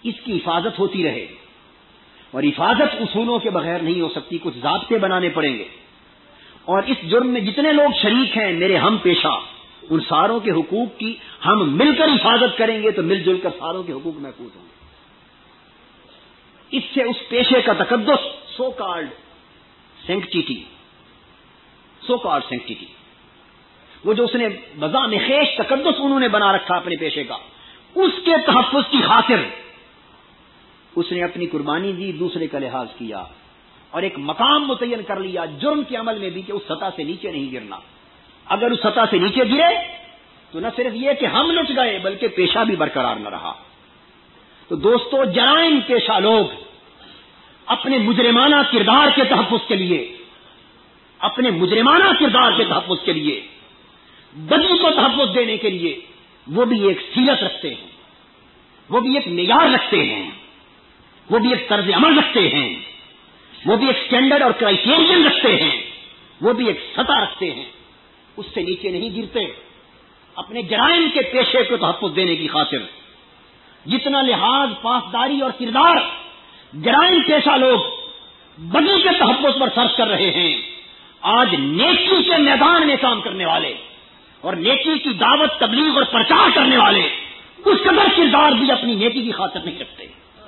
اس کی حفاظت ہوتی رہے. اور حفاظت اصولوں کے بغیر نہیں ہو سکتی، کچھ ضابطے بنانے پڑیں گے. اور اس جرم میں جتنے لوگ شریک ہیں میرے ہم پیشہ، ان ساروں کے حقوق کی ہم مل کر حفاظت کریں گے تو مل جل کر ساروں کے حقوق محفوظ ہوں گے. اس سے اس پیشے کا تقدس سو کالڈ سینکٹیٹی، وہ جو اس نے بذام خیش تقدس انہوں نے بنا رکھا اپنے پیشے کا، اس کے تحفظ کی خاطر اس نے اپنی قربانی دی، دوسرے کا لحاظ کیا اور ایک مقام متعین کر لیا جرم کے عمل میں بھی کہ اس سطح سے نیچے نہیں گرنا. اگر اس سطح سے نیچے گرے تو نہ صرف یہ کہ ہم لٹ گئے بلکہ پیشہ بھی برقرار نہ رہا. تو دوستو، جرائم پیشہ لوگ اپنے مجرمانہ کردار کے تحفظ کے لیے، بدی کو تحفظ دینے کے لیے وہ بھی ایک سیرت رکھتے ہیں، وہ بھی ایک معیار رکھتے ہیں، وہ بھی ایک طرز عمل رکھتے ہیں، وہ بھی ایک اسٹینڈرڈ اور کرائٹیرین رکھتے ہیں، وہ بھی ایک سطح رکھتے ہیں. اس سے نیچے نہیں گرتے. اپنے جرائم کے پیشے کو تحفظ دینے کی خاطر جتنا لحاظ، پاسداری اور کردار جرائم پیشہ لوگ بدی کے تحفظ پر صرف کر رہے ہیں، آج نیکی کے میدان میں کام کرنے والے اور نیکی کی دعوت، تبلیغ اور پرچار کرنے والے اس قدر کردار بھی اپنی نیکی کی خاطر نہیں رکھتے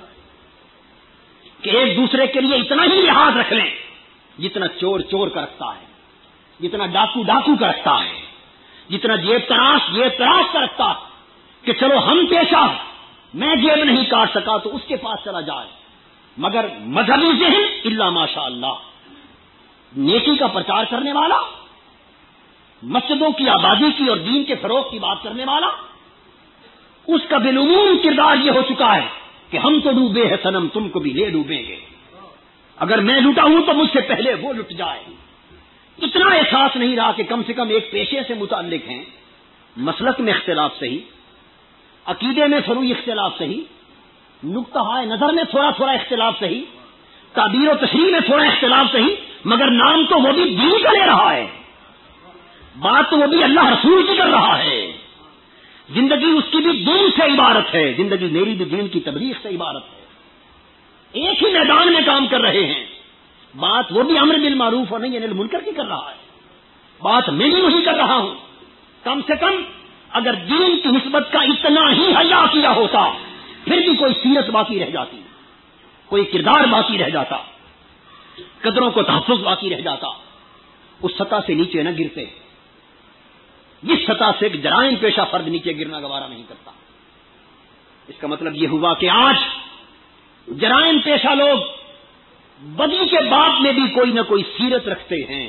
کہ ایک دوسرے کے لیے اتنا ہی لحاظ رکھ لیں جتنا چور چور کا رکھتا ہے، جتنا ڈاکو ڈاکو کا رکھتا ہے، جتنا جیب تراش کا رکھتا ہے کہ چلو ہم پیشہ، میں جیب نہیں کاٹ سکا تو اس کے پاس چلا جائے. مگر مذہبی ذہن الا ماشاء اللہ، نیکی کا پرچار کرنے والا، مسجدوں کی آبادی کی اور دین کے فروغ کی بات کرنے والا، اس کا بالعموم کردار یہ ہو چکا ہے کہ ہم تو ڈوبے ہیں صنم، تم کو بھی لے ڈوبیں گے. اگر میں لٹا ہوں تو مجھ سے پہلے وہ لٹ جائے. اتنا احساس نہیں رہا کہ کم سے کم ایک پیشے سے متعلق ہیں، مسلک میں اختلاف صحیح، عقیدے میں فروعی اختلاف صحیح، نقطہ نظر میں تھوڑا تھوڑا اختلاف صحیح، تعبیر و تشریح میں تھوڑا اختلاف صحیح، مگر نام تو وہ بھی دین کا لے رہا ہے، بات تو وہ بھی اللہ رسول کی کر رہا ہے، زندگی اس کی بھی دین سے عبارت ہے، زندگی میری بھی دین کی تبلیغ سے عبارت ہے. ایک ہی میدان میں کام کر رہے ہیں، بات وہ بھی امر بالمعروف اور نہی عن المنکر کی کر رہا ہے، بات میں بھی وہی کر رہا ہوں. کم سے کم اگر دین کی نسبت کا اتنا ہی حیا کیا ہوتا پھر بھی کوئی سیرت باقی رہ جاتی، کوئی کردار باقی رہ جاتا، قدروں کو تحفظ باقی رہ جاتا. اس سطح سے نیچے نہ گرتے جس سطح سے جرائم پیشہ فرد نیچے گرنا گوارا نہیں کرتا. اس کا مطلب یہ ہوا کہ آج جرائم پیشہ لوگ بدی کے باب میں بھی کوئی نہ کوئی سیرت رکھتے ہیں،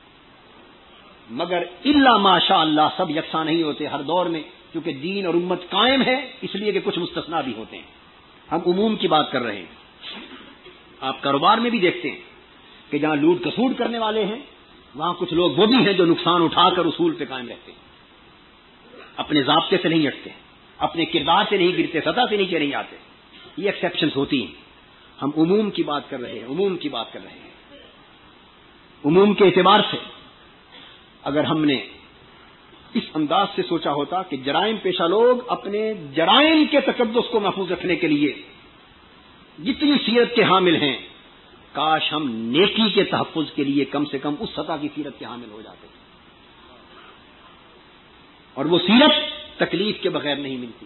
مگر الا ماشاء اللہ سب یکساں نہیں ہوتے ہر دور میں، کیونکہ دین اور امت قائم ہے اس لیے کہ کچھ مستثنا بھی ہوتے ہیں. ہم عموم کی بات کر رہے ہیں. آپ کاروبار میں بھی دیکھتے ہیں کہ جہاں لوٹ کسوٹ کرنے والے ہیں وہاں کچھ لوگ وہ بھی ہیں جو نقصان اٹھا کر اصول پہ قائم رہتے ہیں، اپنے ضابطے سے نہیں ہٹتے، اپنے کردار سے نہیں گرتے، سطح سے نیچے نہیں آتے. یہ ایکسیپشنز ہوتی ہیں. ہم عموم کی بات کر رہے ہیں، عموم کے اعتبار سے اگر ہم نے اس انداز سے سوچا ہوتا کہ جرائم پیشہ لوگ اپنے جرائم کے تقدس کو محفوظ رکھنے کے لیے جتنی سیرت کے حامل ہیں، کاش ہم نیکی کے تحفظ کے لیے کم سے کم اس سطح کی سیرت کے حامل ہو جاتے. اور وہ سیرت تکلیف کے بغیر نہیں ملتی.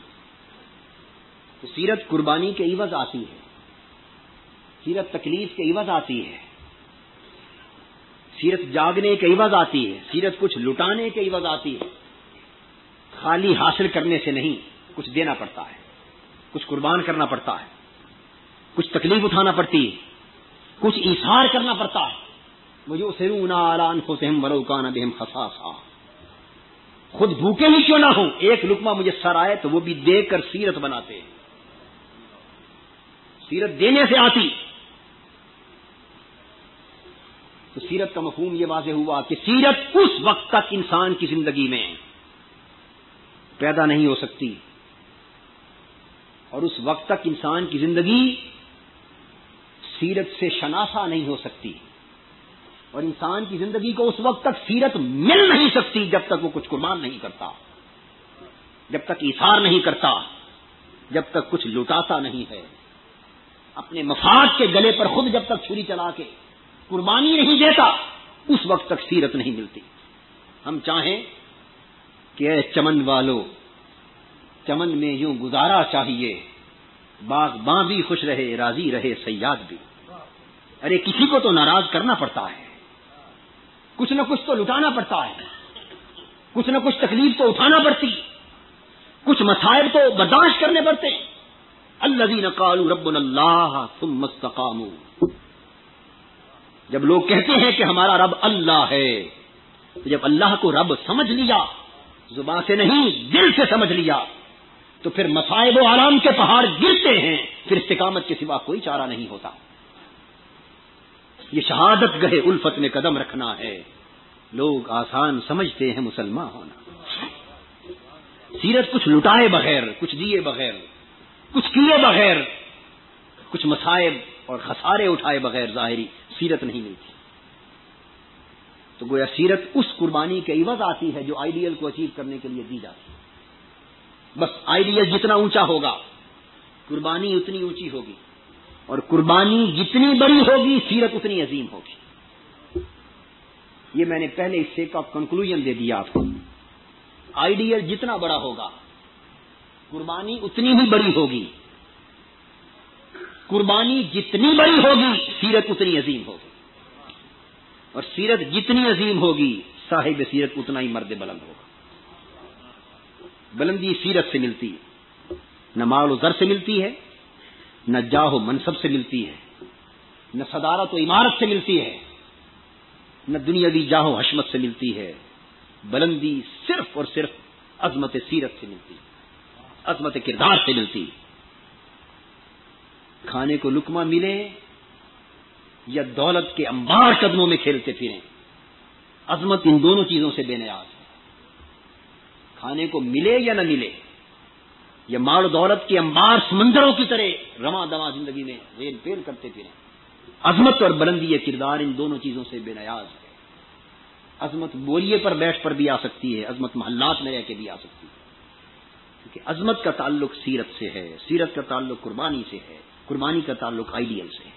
تو سیرت قربانی کے عوض آتی ہے، سیرت تکلیف کے عوض آتی ہے، سیرت جاگنے کے عوض آتی ہے، سیرت کچھ لٹانے کے عوض آتی ہے. خالی حاصل کرنے سے نہیں، کچھ دینا پڑتا ہے، کچھ قربان کرنا پڑتا ہے، کچھ تکلیف اٹھانا پڑتی ہے، کچھ ایثار کرنا پڑتا ہے. وَيُؤْثِرُونَ عَلَىٰ أَنفُسِهِمْ وَلَوْ كَانَ بِهِمْ خَصَاصَةٌ. خود بھوکے ہی کیوں نہ ہوں، ایک لقمہ میسر آئے تو وہ بھی دے کر سیرت بناتے ہیں. سیرت دینے سے آتی. تو سیرت کا مفہوم یہ واضح ہوا کہ سیرت اس وقت تک انسان کی زندگی میں پیدا نہیں ہو سکتی، اور اس وقت تک انسان کی زندگی سیرت سے شناسا نہیں ہو سکتی، اور انسان کی زندگی کو اس وقت تک سیرت مل نہیں سکتی جب تک وہ کچھ قربان نہیں کرتا، جب تک ایثار نہیں کرتا، جب تک کچھ لٹاتا نہیں ہے، اپنے مفاد کے گلے پر خود جب تک چھری چلا کے قربانی نہیں دیتا، اس وقت تک سیرت نہیں ملتی۔ ہم چاہیں کہ اے چمن والو، چمن میں یوں گزارا چاہیے، باغباں بھی خوش رہے، راضی رہے صیاد بھی۔ ارے کسی کو تو ناراض کرنا پڑتا ہے، کچھ نہ کچھ تو لٹانا پڑتا ہے، کچھ نہ کچھ تکلیف تو اٹھانا پڑتی، کچھ مصائب تو برداشت کرنے پڑتے۔ الذین قالوا ربنا اللہ ثم استقاموا، جب لوگ کہتے ہیں کہ ہمارا رب اللہ ہے، تو جب اللہ کو رب سمجھ لیا، زبان سے نہیں دل سے سمجھ لیا، تو پھر مصائب و آرام کے پہاڑ گرتے ہیں، پھر استقامت کے سوا کوئی چارہ نہیں ہوتا۔ یہ شہادت گہے الفت میں قدم رکھنا ہے، لوگ آسان سمجھتے ہیں مسلمان ہونا۔ سیرت کچھ لٹائے بغیر، کچھ دیے بغیر، کچھ کیے بغیر، کچھ مصائب اور خسارے اٹھائے بغیر ظاہری سیرت نہیں ملتی۔ تو گویا سیرت اس قربانی کے عوض آتی ہے جو آئیڈیل کو اچیو کرنے کے لیے دی جاتی ہے۔ بس آئیڈیل جتنا اونچا ہوگا قربانی اتنی اونچی ہوگی، اور قربانی جتنی بڑی ہوگی سیرت اتنی عظیم ہوگی۔ یہ میں نے پہلے حصے کا کنکلوژن دے دیا آپ کو۔ آئیڈیل جتنا بڑا ہوگا قربانی اتنی ہی بڑی ہوگی، قربانی جتنی بڑی ہوگی سیرت اتنی عظیم ہوگی، اور سیرت جتنی عظیم ہوگی صاحب سیرت اتنا ہی مرد بلند ہوگا۔ بلندی سیرت سے ملتی ہے، نہ مال و زر سے ملتی ہے، نہ جاہ و منصب سے ملتی ہے، نہ صدارت و عمارت سے ملتی ہے، نہ دنیاوی جاہ و حشمت سے ملتی ہے۔ بلندی صرف اور صرف عظمت سیرت سے ملتی ہے، عظمت کردار سے ملتی ہے۔ کھانے کو لقمہ ملے یا دولت کے انبار قدموں میں کھیلتے پھریں، عظمت ان دونوں چیزوں سے بے نیاز ہے۔ کھانے کو ملے یا نہ ملے، یا مال و دولت کے انبار سمندروں کی طرح رواں دواں زندگی میں ریل پیل کرتے پھریں، عظمت اور بلندی یہ کردار ان دونوں چیزوں سے بے نیاز ہے۔ عظمت بوریے پر بیٹھ پر بھی آ سکتی ہے، عظمت محلات میں رہ کے بھی آ سکتی ہے، کیونکہ عظمت کا تعلق سیرت سے ہے، سیرت کا تعلق قربانی سے ہے، قربانی کا تعلق آئیڈیل سے ہے۔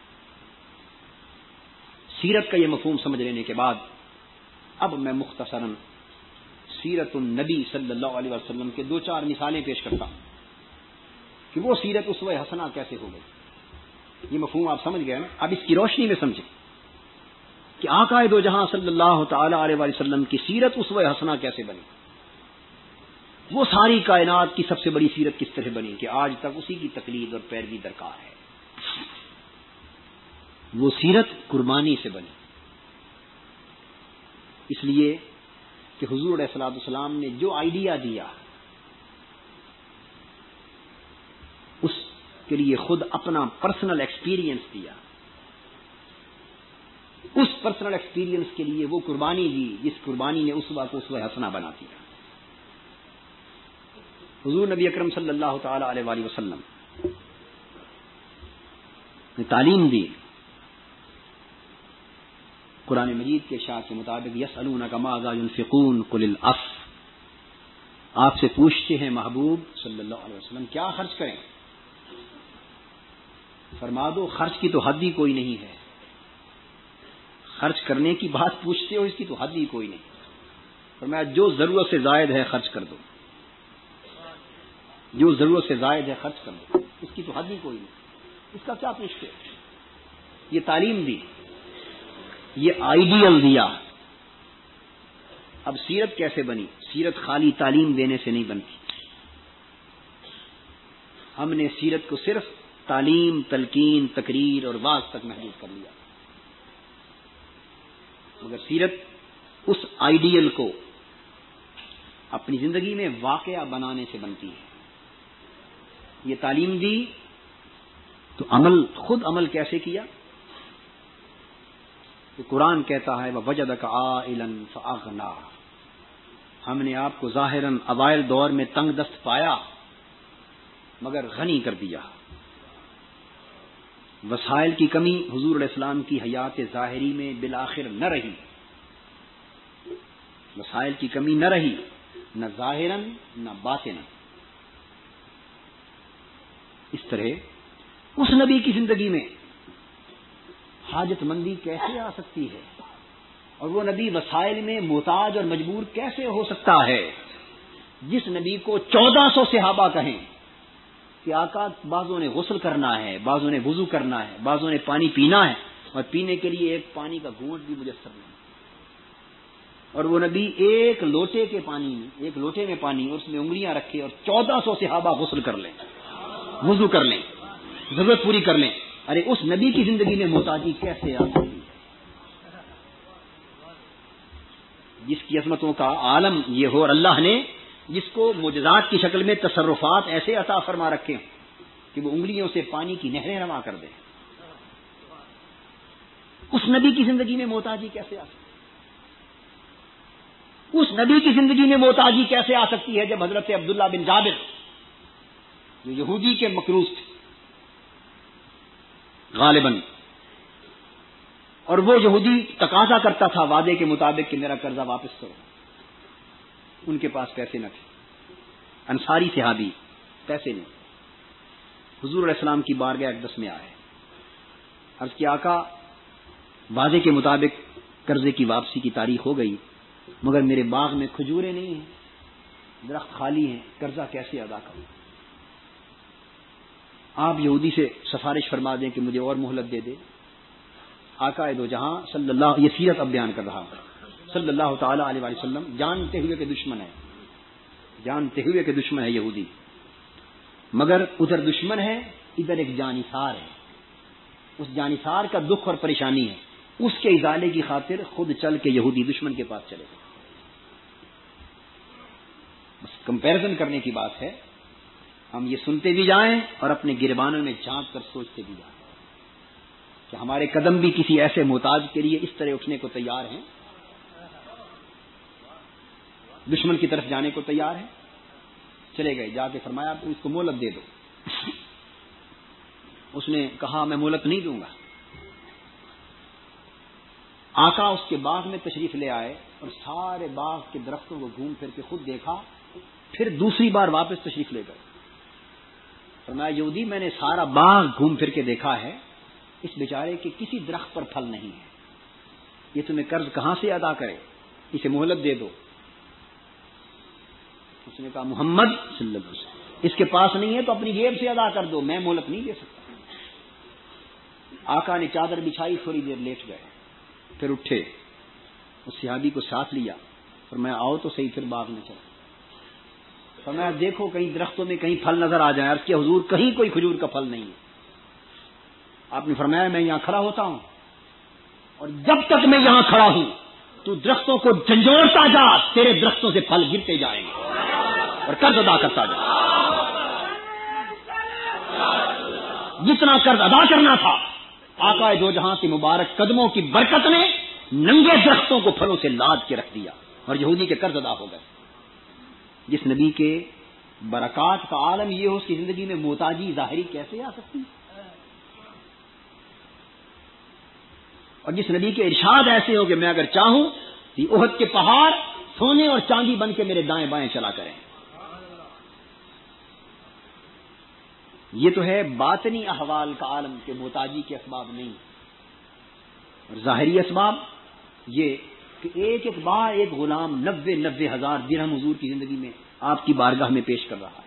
سیرت کا یہ مفہوم سمجھ لینے کے بعد اب میں مختصراً سیرت النبی صلی اللہ علیہ وسلم کے 2-4 مثالیں پیش کرتا ہوں کہ وہ سیرت اسوہ حسنہ کیسے ہو گئی۔ یہ مفہوم آپ سمجھ گئے نا؟ اب اس کی روشنی میں سمجھیں کہ آقا دو جہاں صلی اللہ تعالی علیہ وسلم کی سیرت اسوہ حسنہ کیسے بنی، وہ ساری کائنات کی سب سے بڑی سیرت کس طرح بنی کہ آج تک اسی کی تقلید اور پیروی درکار ہے۔ وہ سیرت قربانی سے بنی، اس لیے کہ حضور علیہ الصلوۃ والسلام نے جو آئیڈیا دیا اس کے لیے خود اپنا پرسنل ایکسپیرینس دیا، اس پرسنل ایکسپیرینس کے لیے وہ قربانی دی جس قربانی نے اسوہ کو اسوہ حسنہ بنا دیا۔ حضور نبی اکرم صلی اللہ تعالی علیہ وآلہ وسلم نے تعلیم دی، قرآن مجید کے ارشاد کے مطابق یسألونک ماذا ينفقون قل العفو، آپ سے پوچھتے ہیں محبوب صلی اللہ علیہ وسلم کیا خرچ کریں، فرما دو خرچ کی تو حد ہی کوئی نہیں ہے۔ خرچ کرنے کی بات پوچھتے ہو، اس کی تو حد ہی کوئی نہیں۔ فرمایا جو ضرورت سے زائد ہے خرچ کر دو، جو ضرورت سے زائد ہے خرچ کر دو، اس کی تو حد ہی کوئی نہیں، اس کا کیا پوچھتے ہو؟ یہ تعلیم دی، یہ آئیڈیل دیا۔ اب سیرت کیسے بنی؟ سیرت خالی تعلیم دینے سے نہیں بنتی۔ ہم نے سیرت کو صرف تعلیم، تلقین، تقریر اور واعظ تک محدود کر لیا، مگر سیرت اس آئیڈیل کو اپنی زندگی میں واقعہ بنانے سے بنتی ہے۔ یہ تعلیم دی تو عمل، خود عمل کیسے کیا؟ تو قرآن کہتا ہے وَوَجَدَكَ عَائِلًا فَأَغْنَىٰ، ہم نے آپ کو ظاہراً اوائل دور میں تنگ دست پایا مگر غنی کر دیا۔ وسائل کی کمی حضور علیہ السلام کی حیات ظاہری میں بالآخر نہ رہی، وسائل کی کمی نہ رہی، نہ ظاہراً نہ باطناً۔ اس طرح اس نبی کی زندگی میں حاجت مندی کیسے آ سکتی ہے، اور وہ نبی وسائل میں محتاج اور مجبور کیسے ہو سکتا ہے، جس نبی کو 1400 صحابہ کہیں کہ آقا بعضوں نے غسل کرنا ہے، بعضوں نے وضو کرنا ہے، بعضوں نے پانی پینا ہے، اور پینے کے لیے ایک پانی کا گھونٹ بھی میسر نہیں، اور وہ نبی ایک لوٹے میں پانی اور اس میں انگلیاں رکھے اور 1400 صحابہ غسل کر لیں، وضو کر لیں، ضرورت پوری کر لیں. ارے اس نبی کی زندگی میں محتاجی کیسے آ سکتی ہے، جس کی عظمتوں کا عالم یہ ہو، اور اللہ نے جس کو معجزات کی شکل میں تصرفات ایسے عطا فرما رکھے کہ وہ انگلیوں سے پانی کی نہریں روا کر دے. اس نبی کی زندگی میں محتاجی کیسے آ سکتی ہے؟ اس نبی کی زندگی میں محتاجی کیسے آ سکتی ہے جب حضرت عبداللہ بن جابر جو یہودی کے مقروض تھے غالباً، اور وہ یہودی تقاضا کرتا تھا وعدے کے مطابق کہ میرا قرضہ واپس کرو، ان کے پاس پیسے نہ تھے، انصاری صحابی پیسے نہیں، حضور علیہ السلام کی بارگاہ اقدس میں آئے، عرض کیا آقا وعدے کے مطابق قرضے کی واپسی کی تاریخ ہو گئی، مگر میرے باغ میں کھجوریں نہیں ہیں، درخت خالی ہیں، قرضہ کیسے ادا کروں؟ آپ یہودی سے سفارش فرما دیں کہ مجھے اور مہلت دے دے. آقا دو جہاں صلی اللہ، یہ سیرت اب بیان کر رہا ہوں، صلی اللہ تعالی علیہ وسلم جانتے ہوئے کہ دشمن ہے یہودی، مگر ادھر دشمن ہے، ادھر ایک جانثار ہے، اس جانثار کا دکھ اور پریشانی ہے، اس کے ازالے کی خاطر خود چل کے یہودی دشمن کے پاس چلے گئے. بس کمپیرزن کرنے کی بات ہے، ہم یہ سنتے بھی جائیں اور اپنے گربانوں میں جھانک کر سوچتے بھی جائیں کہ ہمارے قدم بھی کسی ایسے محتاج کے لیے اس طرح اٹھنے کو تیار ہیں، دشمن کی طرف جانے کو تیار ہیں. چلے گئے، جا کے فرمایا آپ اس کو مہلت دے دو. اس نے کہا میں مہلت نہیں دوں گا. آقا اس کے باغ میں تشریف لے آئے اور سارے باغ کے درختوں کو گھوم پھر کے خود دیکھا، پھر دوسری بار واپس تشریف لے گئے. فرمایا یہودی میں نے سارا باغ گھوم پھر کے دیکھا ہے، اس بیچارے کے کسی درخت پر پھل نہیں ہے، یہ تمہیں قرض کہاں سے ادا کرے، اسے مہلت دے دو. اس نے کہا محمد صلی اللہ علیہ وسلم اس کے پاس نہیں ہے تو اپنی جیب سے ادا کر دو، میں مہلت نہیں دے سکتا. آقا نے چادر بچھائی، تھوڑی دیر لیٹ گئے، پھر اٹھے، اس صحابی کو ساتھ لیا، فرمایا آؤ تو صحیح، پھر باغ میں چلو. فرمایا دیکھو کہیں درختوں میں کہیں پھل نظر آ جائیں. عرض کیا حضور کہیں کوئی کھجور کا پھل نہیں ہے. آپ نے فرمایا میں یہاں کھڑا ہوتا ہوں اور جب تک میں یہاں کھڑا ہوں تو درختوں کو جھنجھوڑتا جا، تیرے درختوں سے پھل گرتے جائیں گے اور قرض ادا کرتا جا. جتنا قرض ادا کرنا تھا آقا دو جہاں کے مبارک قدموں کی برکت نے ننگے درختوں کو پھلوں سے لاد کے رکھ دیا اور یہودی کے قرض ادا ہو گئے. جس نبی کے برکات کا عالم یہ ہو، اس کی زندگی میں محتاجی ظاہری کیسے آ سکتی؟ اور جس نبی کے ارشاد ایسے ہو کہ میں اگر چاہوں کہ احد کے پہاڑ سونے اور چاندی بن کے میرے دائیں بائیں چلا کریں. یہ تو ہے باطنی احوال کا عالم کے محتاجی کے اسباب نہیں، اور ظاہری اسباب یہ کہ ایک ایک بار ایک غلام 90,000 درہم حضور کی زندگی میں آپ کی بارگاہ میں پیش کر رہا ہے.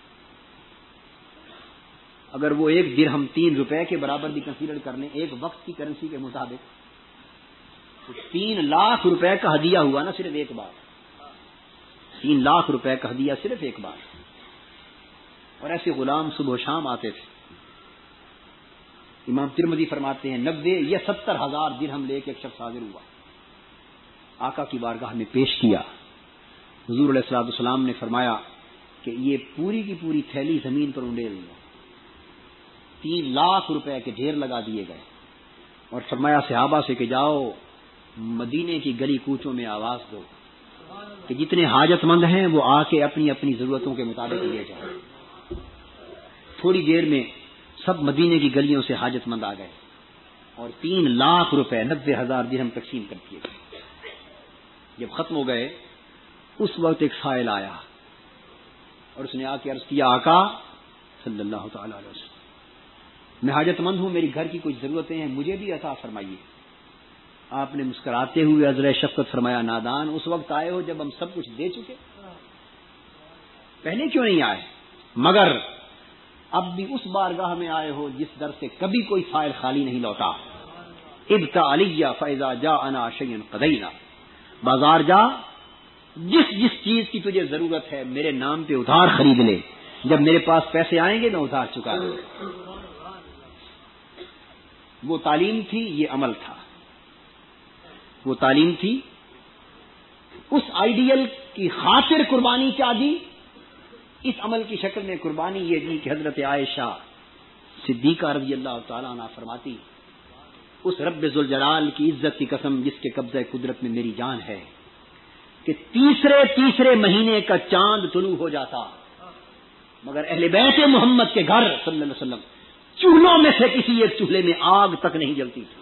اگر وہ ایک درہم 3 روپے کے برابر بھی کنسیڈر کر لیں ایک وقت کی کرنسی کے مطابق، تو 3 لاکھ روپے کا ہدیہ ہوا نا صرف ایک بار. 3 لاکھ روپے کا ہدیہ صرف ایک بار. اور ایسے غلام صبح و شام آتے تھے. امام ترمذی فرماتے ہیں 90 یا 70,000 درہم لے کے ایک شخص حاضر ہوا، آقا کی بارگاہ میں پیش کیا. حضور علیہ الصلوۃ والسلام نے فرمایا کہ یہ پوری کی پوری تھیلی زمین پر انڈیل دو. 3 لاکھ روپے کے ڈھیر لگا دیے گئے اور فرمایا صحابہ سے کہ جاؤ مدینے کی گلی کوچوں میں آواز دو کہ جتنے حاجت مند ہیں وہ آ کے اپنی اپنی ضرورتوں کے مطابق لے جائیں. تھوڑی دیر میں سب مدینے کی گلیوں سے حاجت مند آ گئے اور 3 لاکھ روپے 90,000 درہم تقسیم کر دیے گئے. جب ختم ہو گئے اس وقت ایک سائل آیا اور اس نے آ کے عرض کیا آقا صلی اللہ تعالی علیہ وسلم، میں حاجت مند ہوں، میری گھر کی کچھ ضرورتیں ہیں، مجھے بھی عطا فرمائیے۔ آپ نے مسکراتے ہوئے عذر شفقت فرمایا، نادان، اس وقت آئے ہو جب ہم سب کچھ دے چکے، پہلے کیوں نہیں آئے؟ مگر اب بھی اس بارگاہ میں آئے ہو جس در سے کبھی کوئی سائل خالی نہیں لوٹا۔ ابتا علیہ فیضا جا انا شیئن قدینا، بازار جا، جس جس چیز کی تجھے ضرورت ہے میرے نام پہ ادھار خرید لے، جب میرے پاس پیسے آئیں گے میں ادھار چکا دوں۔ وہ تعلیم تھی، یہ عمل تھا۔ وہ تعلیم تھی، اس آئیڈیل کی خاطر قربانی کیا دی، اس عمل کی شکل میں قربانی یہ دی کہ حضرت عائشہ صدیقہ رضی اللہ تعالیٰ عنہ فرماتی، اس رب ذوالجلال کی عزت کی قسم جس کے قبضہ قدرت میں میری جان ہے، کہ تیسرے مہینے کا چاند طلوع ہو جاتا مگر اہل بیت محمد کے گھر صلی اللہ علیہ وسلم چولہوں میں سے کسی ایک چولہے میں آگ تک نہیں جلتی تھی۔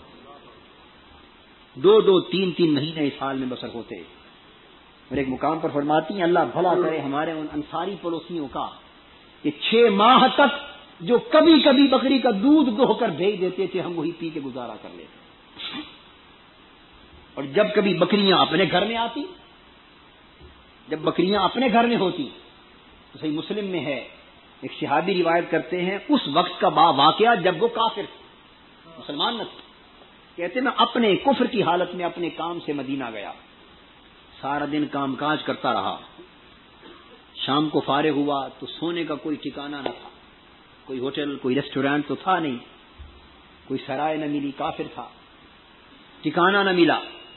2 3 مہینے اس حال میں بسر ہوتے۔ اور ایک مقام پر فرماتی ہیں، اللہ بھلا کرے ہمارے ان انصاری پڑوسیوں کا کہ 6 ماہ تک جو کبھی کبھی بکری کا دودھ دوہ کر بھیج دیتے تھے ہم وہی پی کے گزارا کر لیتے، اور جب کبھی بکریاں اپنے گھر میں آتی، جب بکریاں اپنے گھر میں ہوتی تو صحیح مسلم میں ہے، ایک صحابی روایت کرتے ہیں اس وقت کا واقعہ جب وہ کافر تھے، مسلمان نہ تھے، کہتے میں اپنے کفر کی حالت میں اپنے کام سے مدینہ گیا، سارا دن کام کاج کرتا رہا، شام کو فارغ ہوا تو سونے کا کوئی ٹھکانہ نہ تھا، کوئی ہوٹل کوئی ریسٹورینٹ تو تھا نہیں، کوئی سرائے نہ ملی، کافر تھا، ٹھکانہ نہ ملا۔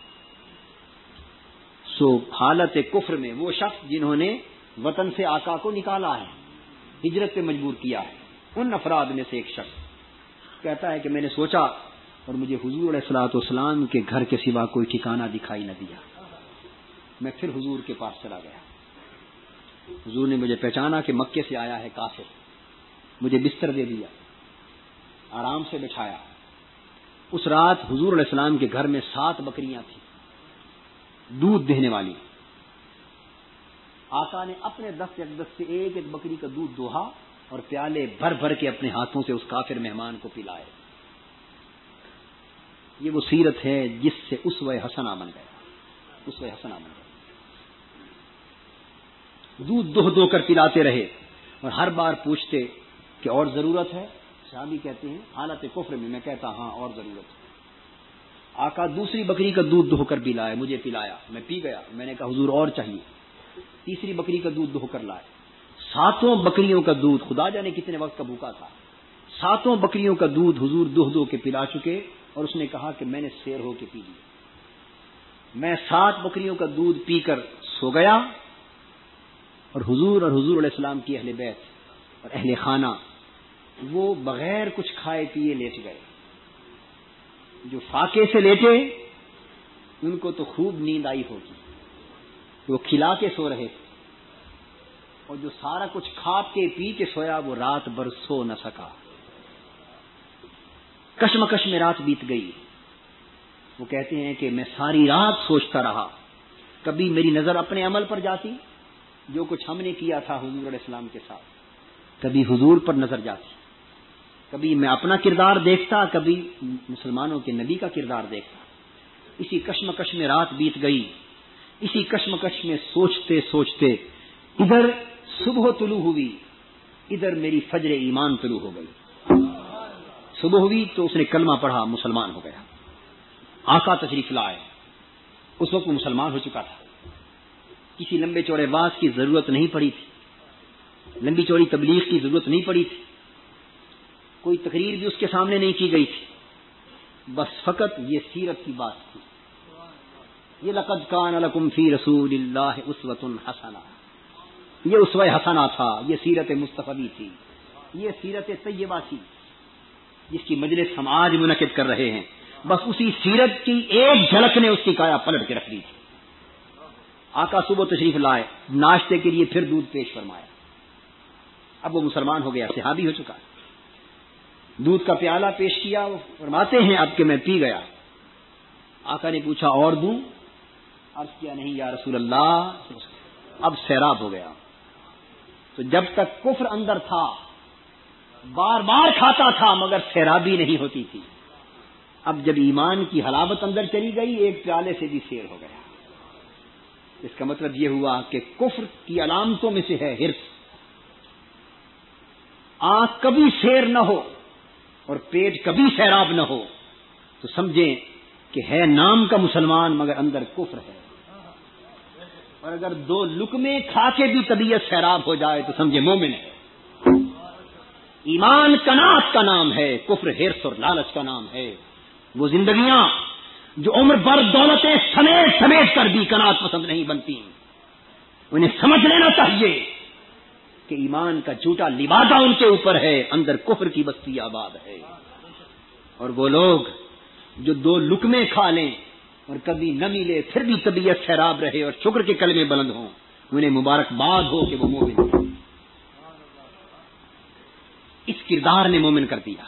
سو حالت کفر میں وہ شخص جنہوں نے وطن سے آقا کو نکالا ہے، ہجرت پہ مجبور کیا ہے، ان افراد میں سے ایک شخص کہتا ہے کہ میں نے سوچا اور مجھے حضور علیہ الصلوۃ والسلام کے گھر کے سوا کوئی ٹھکانہ دکھائی نہ دیا، میں پھر حضور کے پاس چلا گیا، حضور نے مجھے پہچانا کہ مکے سے آیا ہے کافر، مجھے بستر دے دیا، آرام سے بٹھایا۔ اس رات حضور علیہ السلام کے گھر میں 7 بکریاں تھیں دودھ دینے والی، آقا نے اپنے دست اقدس سے ایک ایک بکری کا دودھ دوہا اور پیالے بھر بھر کے اپنے ہاتھوں سے اس کافر مہمان کو پلائے۔ یہ وہ سیرت ہے جس سے اسوہ حسنہ بن گیا، اسوہ حسنہ بن گیا۔ دودھ دو کر پلاتے رہے اور ہر بار پوچھتے کہ اور ضرورت ہے؟ صحابی کہتے ہیں حالت کفر میں میں کہتا ہاں اور ضرورت ہے۔ آقا دوسری بکری کا دودھ دو کر پلائے، مجھے پلایا، میں پی گیا، میں نے کہا حضور اور چاہیے، تیسری بکری کا دودھ دو کر لائے، 7 بکریوں کا دودھ، خدا جانے کتنے وقت کا بھوکا تھا، 7 بکریوں کا دودھ حضور دو کے پلا چکے، اور اس نے کہا کہ میں نے سیر ہو کے پی لیا۔ میں 7 بکریوں کا دودھ پی کر سو گیا، اور حضور علیہ السلام کی اہل بیت اور اہل خانہ وہ بغیر کچھ کھائے پیے لیٹ گئے۔ جو فاقے سے لیٹے ان کو تو خوب نیند آئی ہوگی، وہ کھلا کے سو رہے تھے، اور جو سارا کچھ کھا کے پی کے سویا وہ رات بھر سو نہ سکا، کشمکش میں رات بیت گئی۔ وہ کہتے ہیں کہ میں ساری رات سوچتا رہا، کبھی میری نظر اپنے عمل پر جاتی، جو کچھ ہم نے کیا تھا حضور علیہ السلام کے ساتھ، کبھی حضور پر نظر جاتی، کبھی میں اپنا کردار دیکھتا، کبھی مسلمانوں کے نبی کا کردار دیکھتا۔ اسی کشمکش میں رات بیت گئی، اسی کشمکش میں سوچتے سوچتے ادھر صبح طلوع ہوئی، ادھر میری فجر ایمان طلوع ہو گئی۔ صبح ہوئی تو اس نے کلمہ پڑھا، مسلمان ہو گیا۔ آقا تشریف لائے، اس وقت وہ مسلمان ہو چکا تھا، کسی لمبے چوڑے واز کی ضرورت نہیں پڑی تھی، لمبی چوڑی تبلیغ کی ضرورت نہیں پڑی تھی، کوئی تقریر بھی اس کے سامنے نہیں کی گئی تھی، بس فقط یہ سیرت کی بات تھی۔ یہ لقد کان لکم فی رسول اللہ اسوۃ حسنہ، یہ اسوہ حسنہ تھا، یہ سیرت مصطفی تھی، یہ سیرت طیبہ تھی جس کی مجلس ہم آج منعقد کر رہے ہیں۔ بس اسی سیرت کی ایک جھلک نے اس کی کایا پلٹ کے رکھ دی تھی۔ آقا صبح تشریف لائے، ناشتے کے لیے پھر دودھ پیش فرمایا، اب وہ مسلمان ہو گیا، صحابی ہو چکا، دودھ کا پیالہ پیش کیا، وہ فرماتے ہیں اب کہ میں پی گیا۔ آقا نے پوچھا اور دوں؟ عرض کیا نہیں یا رسول اللہ، اب سیراب ہو گیا۔ تو جب تک کفر اندر تھا بار بار کھاتا تھا مگر سیرابی نہیں ہوتی تھی. اب جب ایمان کی حلاوت اندر چلی گئی ایک پیالے سے بھی سیر ہو گیا. اس کا مطلب یہ ہوا کہ کفر کی علامتوں میں سے ہے حرص. آنکھ کبھی سیر نہ ہو اور پیٹ کبھی سیراب نہ ہو تو سمجھیں کہ ہے نام کا مسلمان مگر اندر کفر ہے. اور اگر 2 لقمے کھا کے بھی طبیعت سیراب ہو جائے تو سمجھے مومن ہے. ایمان قناعت کا نام ہے، کفر حرص اور لالچ کا نام ہے. وہ زندگیاں جو عمر بھر دولتیں سمیٹ سمیٹ کر بھی قناعت پسند نہیں بنتی، انہیں سمجھ لینا چاہیے کہ ایمان کا جھوٹا لبادہ ان کے اوپر ہے، اندر کفر کی بستی آباد ہے. اور وہ لوگ جو 2 لقمے کھا لیں اور کبھی نہ ملے پھر بھی طبیعت سیراب رہے اور شکر کے کلمے بلند ہوں، انہیں مبارکباد ہو کہ وہ مومن ہیں. اس کردار نے مومن کر دیا.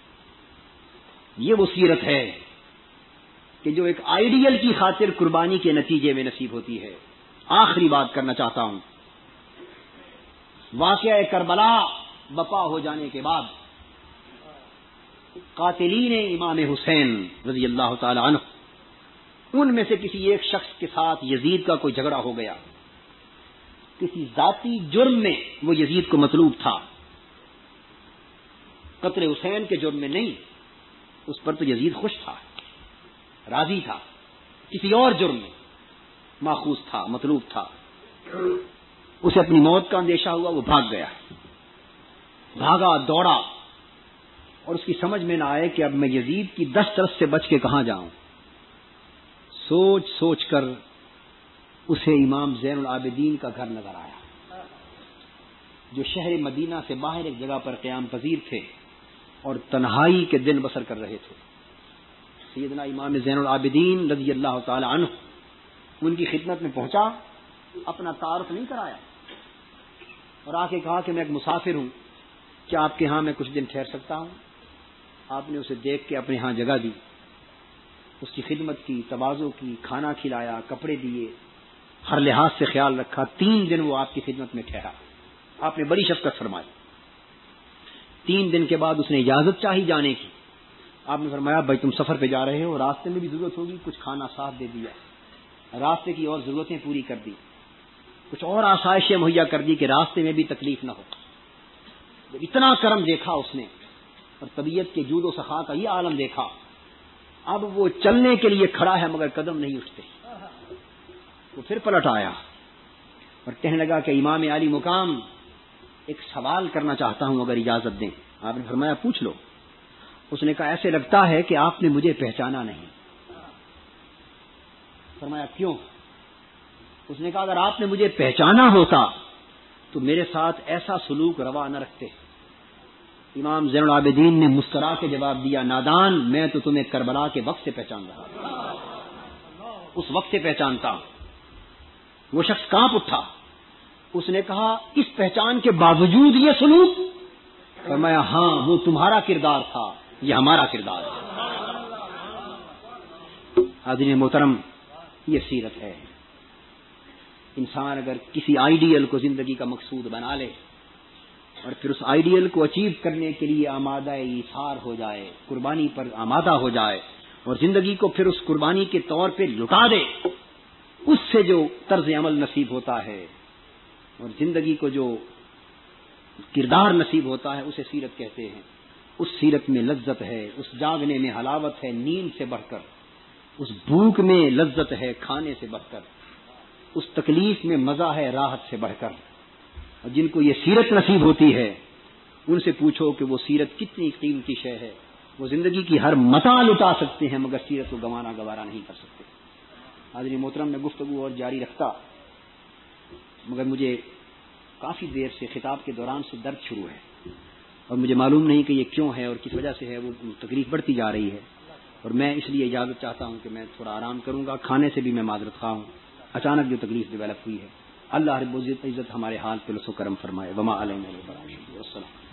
یہ وہ سیرت ہے کہ جو ایک آئیڈیل کی خاطر قربانی کے نتیجے میں نصیب ہوتی ہے. آخری بات کرنا چاہتا ہوں. واقعہ کربلا بپا ہو جانے کے بعد قاتلین امام حسین رضی اللہ تعالی عنہ ان میں سے کسی ایک شخص کے ساتھ یزید کا کوئی جھگڑا ہو گیا. کسی ذاتی جرم میں وہ یزید کو مطلوب تھا، قتل حسین کے جرم میں نہیں. اس پر تو یزید خوش تھا، راضی تھا. کسی اور جرم میں ماخوذ تھا، مطلوب تھا. اسے اپنی موت کا اندیشہ ہوا، وہ بھاگ گیا. بھاگا دوڑا اور اس کی سمجھ میں نہ آئے کہ اب میں یزید کی 10 طرف سے بچ کے کہاں جاؤں. سوچ سوچ کر اسے امام زین العابدین کا گھر نظر آیا جو شہر مدینہ سے باہر ایک جگہ پر قیام پذیر تھے اور تنہائی کے دن بسر کر رہے تھے. سیدنا امام زین العابدین رضی اللہ تعالی عنہ ان کی خدمت میں پہنچا، اپنا تعارف نہیں کرایا اور آ کے کہا کہ میں ایک مسافر ہوں، کیا آپ کے ہاں میں کچھ دن ٹھہر سکتا ہوں. آپ نے اسے دیکھ کے اپنے ہاں جگہ دی، اس کی خدمت کی، تواضع کی، کھانا کھلایا، کپڑے دیے، ہر لحاظ سے خیال رکھا. 3 دن وہ آپ کی خدمت میں ٹھہرا. آپ نے بڑی شفقت فرمائی. 3 دن کے بعد اس نے اجازت چاہی جانے کی. آپ نے فرمایا بھائی تم سفر پہ جا رہے ہو، راستے میں بھی ضرورت ہوگی، کچھ کھانا ساتھ دے دیا، راستے کی اور ضرورتیں پوری کر دی، کچھ اور آسائشیں مہیا کر دی کہ راستے میں بھی تکلیف نہ ہو. جب اتنا کرم دیکھا اس نے اور طبیعت کے جود و سخا کا یہ عالم دیکھا، اب وہ چلنے کے لیے کھڑا ہے مگر قدم نہیں اٹھتے. وہ پھر پلٹ آیا اور کہنے لگا کہ امام عالی مقام ایک سوال کرنا چاہتا ہوں اگر اجازت دیں. آپ نے فرمایا پوچھ لو. اس نے کہا ایسے لگتا ہے کہ آپ نے مجھے پہچانا نہیں. فرمایا کیوں؟ اس نے کہا اگر آپ نے مجھے پہچانا ہوتا تو میرے ساتھ ایسا سلوک روا نہ رکھتے. امام زین العابدین نے مسکرا کے جواب دیا نادان، میں تو تمہیں کربلا کے وقت سے پہچان رہا، اس وقت سے پہچانتا ہوں. وہ شخص کانپ اٹھا. اس نے کہا اس پہچان کے باوجود یہ سلوک؟ فرمایا ہاں وہ تمہارا کردار تھا، یہ ہمارا کردار ہے. حاضرین محترم، یہ سیرت ہے. انسان اگر کسی آئیڈیل کو زندگی کا مقصود بنا لے اور پھر اس آئیڈیل کو اچیو کرنے کے لیے آمادہ ایثار ہو جائے، قربانی پر آمادہ ہو جائے اور زندگی کو پھر اس قربانی کے طور پہ لٹا دے، اس سے جو طرز عمل نصیب ہوتا ہے اور زندگی کو جو کردار نصیب ہوتا ہے اسے سیرت کہتے ہیں. اس سیرت میں لذت ہے، اس جاگنے میں حلاوت ہے نیند سے بڑھ کر، اس بھوک میں لذت ہے کھانے سے بڑھ کر، اس تکلیف میں مزہ ہے راحت سے بڑھ کر. اور جن کو یہ سیرت نصیب ہوتی ہے ان سے پوچھو کہ وہ سیرت کتنی قیمتی شے ہے. وہ زندگی کی ہر متاع لٹا سکتے ہیں مگر سیرت کو گنوانا گوارا نہیں کر سکتے. حاضرین محترم، میں گفتگو اور جاری رکھتا مگر مجھے کافی دیر سے خطاب کے دوران سے درد شروع ہے اور مجھے معلوم نہیں کہ یہ کیوں ہے اور کس وجہ سے ہے. وہ تکلیف بڑھتی جا رہی ہے اور میں اس لیے اجازت چاہتا ہوں کہ میں تھوڑا آرام کروں گا. کھانے سے بھی میں معذرت خواہ ہوں، اچانک جو تکلیف ڈیولپ ہوئی ہے. اللہ رب العزت ہمارے حال پہ لطف و کرم فرمائے. وما علینا الا البلاغ. والسلام.